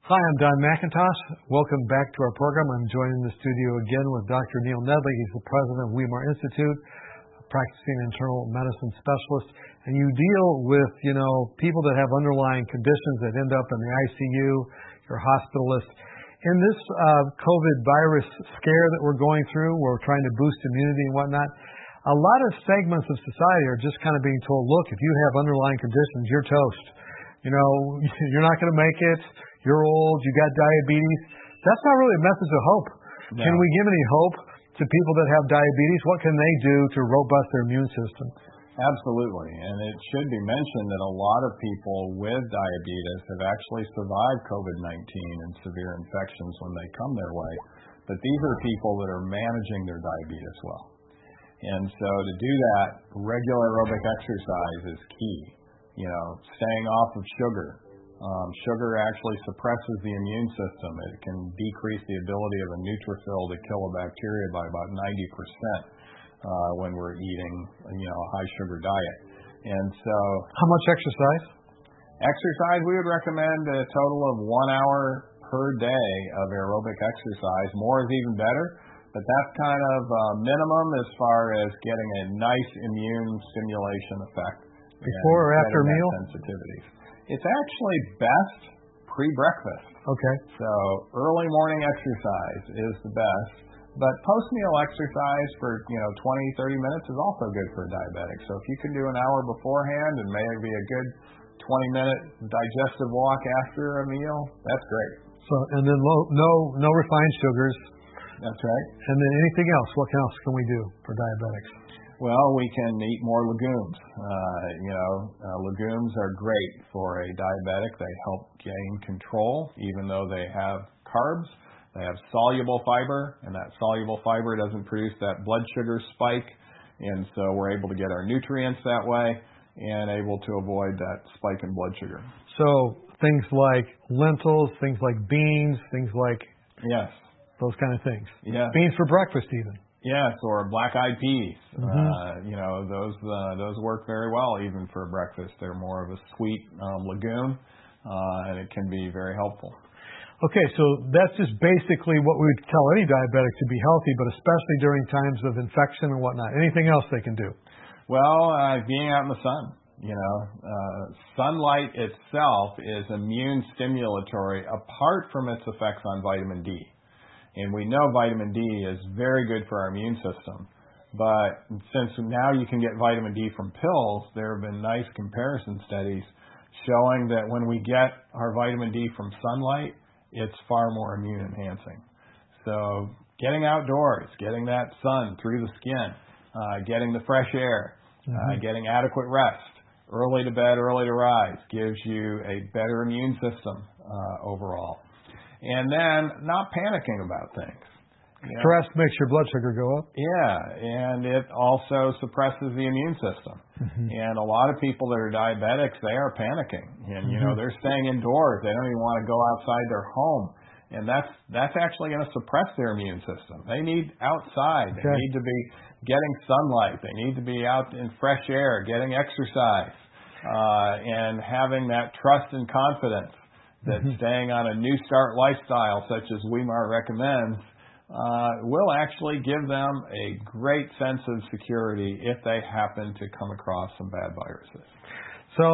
Hi, I'm Don McIntosh. Welcome back to our program. I'm joined in the studio again with Dr. Neil Nedley. He's the president of Weimar Institute, a practicing internal medicine specialist. And you deal with, people that have underlying conditions that end up in the ICU, you're a hospitalist. In this COVID virus scare that we're going through, we're trying to boost immunity and whatnot, a lot of segments of society are just kind of being told, look, if you have underlying conditions, you're toast. You're not going to make it. You're old. You got diabetes. That's not really a message of hope. No. Can we give any hope to people that have diabetes? What can they do to robust their immune system? Absolutely. And it should be mentioned that a lot of people with diabetes have actually survived COVID-19 and severe infections when they come their way. But these are people that are managing their diabetes well. And so to do that, regular aerobic exercise is key. Staying off of sugar. Sugar actually suppresses the immune system. It can decrease the ability of a neutrophil to kill a bacteria by about 90% when we're eating, a high sugar diet. And so, how much exercise? Exercise, we would recommend a total of 1 hour per day of aerobic exercise. More is even better, but that's kind of minimum as far as getting a nice immune stimulation effect. Before or after a meal? Sensitivities. It's actually best pre-breakfast. Okay. So early morning exercise is the best, but post-meal exercise for 20, 30 minutes is also good for a diabetic. So if you can do an hour beforehand and maybe a good 20-minute digestive walk after a meal, that's great. So and then no refined sugars. That's right. And then anything else? What else can we do for diabetics? Well, we can eat more legumes. Legumes are great for a diabetic. They help gain control, even though they have carbs. They have soluble fiber, and that soluble fiber doesn't produce that blood sugar spike. And so we're able to get our nutrients that way and able to avoid that spike in blood sugar. So things like lentils, things like beans, things like... Yes. Those kind of things. Yeah. Beans for breakfast even. Yes, or black-eyed peas. Mm-hmm. Those work very well even for breakfast. They're more of a sweet legume, and it can be very helpful. Okay, so that's just basically what we would tell any diabetic to be healthy, but especially during times of infection and whatnot. Anything else they can do? Well, being out in the sun. Sunlight itself is immune stimulatory apart from its effects on vitamin D. And we know vitamin D is very good for our immune system. But since now you can get vitamin D from pills, there have been nice comparison studies showing that when we get our vitamin D from sunlight, it's far more immune enhancing. So getting outdoors, getting that sun through the skin, getting the fresh air, getting adequate rest, early to bed, early to rise, gives you a better immune system overall. And then not panicking about things. Stress makes your blood sugar go up. Yeah, and it also suppresses the immune system. Mm-hmm. And a lot of people that are diabetics, they are panicking. And, they're staying indoors. They don't even want to go outside their home. And that's actually going to suppress their immune system. They need outside. Okay. They need to be getting sunlight. They need to be out in fresh air, getting exercise, and having that trust and confidence that staying on a New Start lifestyle, such as Weimar recommends, will actually give them a great sense of security if they happen to come across some bad viruses. So,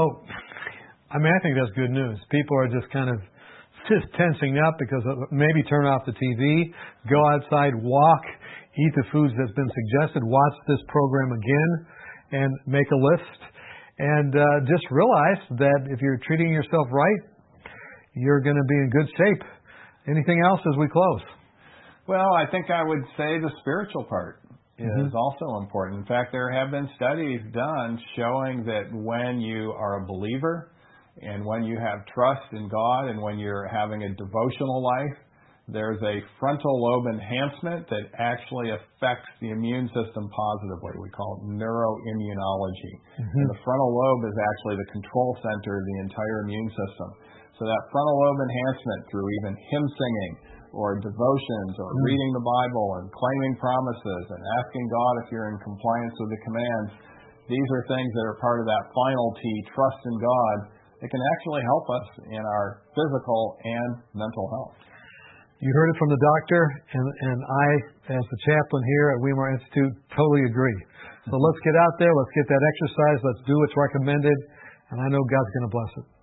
I think that's good news. People are just kind of tensing up because maybe turn off the TV, go outside, walk, eat the foods that's been suggested, watch this program again, and make a list. And just realize that if you're treating yourself right, you're going to be in good shape. Anything else as we close? Well, I think I would say the spiritual part is also important. In fact, there have been studies done showing that when you are a believer and when you have trust in God and when you're having a devotional life, there's a frontal lobe enhancement that actually affects the immune system positively. We call it neuroimmunology. And the frontal lobe is actually the control center of the entire immune system. So that frontal lobe enhancement through even hymn singing or devotions or reading the Bible and claiming promises and asking God if you're in compliance with the commands, these are things that are part of that final T, trust in God, it can actually help us in our physical and mental health. You heard it from the doctor, and I, as the chaplain here at Weimar Institute, totally agree. So let's get out there, let's get that exercise, let's do what's recommended, and I know God's going to bless it.